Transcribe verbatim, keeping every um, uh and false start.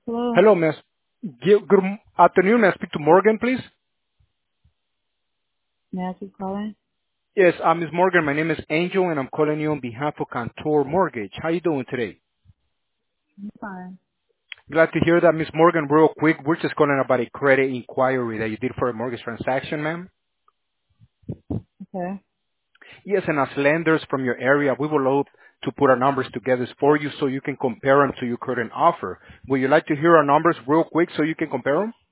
Hello. Hello, Miss. Good good afternoon. May I speak to Morgan, please? May I ask who's calling? Yes, uh, Miss Morgan. My name is Angel, and I'm calling you on behalf of Contour Mortgage. How you doing today? I'm fine. Glad to hear that, Miss Morgan. Real quick, we're just calling about a credit inquiry that you did for a mortgage transaction, ma'am. Okay. Yes, and as lenders from your area, we would love to put our numbers together for you so you can compare them to your current offer. Would you like to hear our numbers real quick so you can compare them?